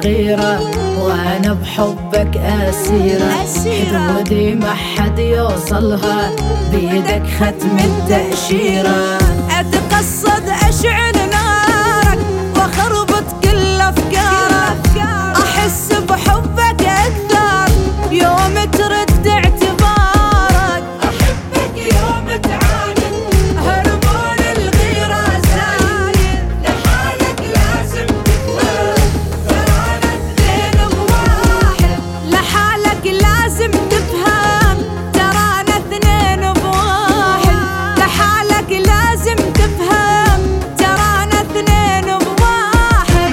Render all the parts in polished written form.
الغيرة وانا بحبك اسيرة، حدودي ما حد يوصلها بيدك ختم التأشيرة. اتقصد اشعل نارك واخربط كل افكارك، احس بحبك اكثر يوم ترد اعتبارك. احبك يوم تعاند هربان الغيرة زايد، لحالك لازم تفهم ترانا اثنين بواحد. لحالك لازم تفهم ترانا اثنين بواحد. لحالك لازم تفهم ترانا اثنين بواحد.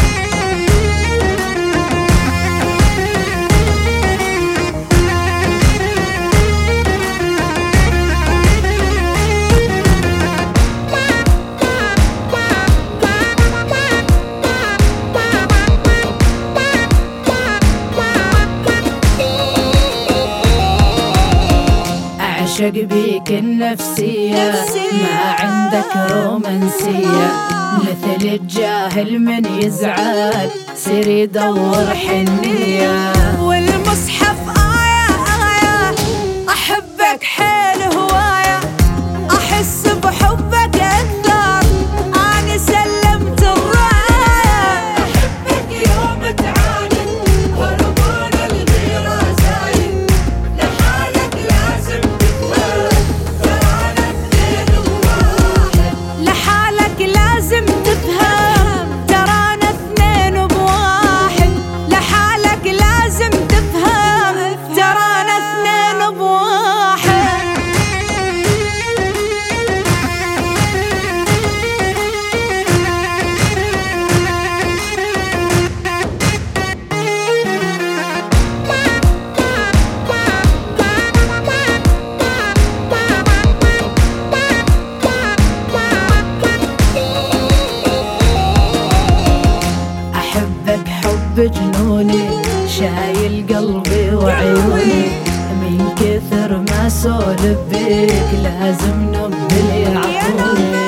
أعشق بيك النفسية ما عندك رومانسية، مثل الجاهل من يزعل سير يدور حنية. والمصحف آية آية أحبك حيل هواية، أحس بحبك أكثر أنا سلمت الراية. أحبك يوم تعاند هربان الغيرة زايد، لحالك لازم تفهم ترانا اثنين بواحد. لحالك لازم تفهم ترانا اثنين بواحد. لحالك لازم تفهم ترانا اثنين بواحد. أحبك حب جنوني شايل قلبي وعيوني، من كثر ما سولف بيك لازم نبل يعطوني.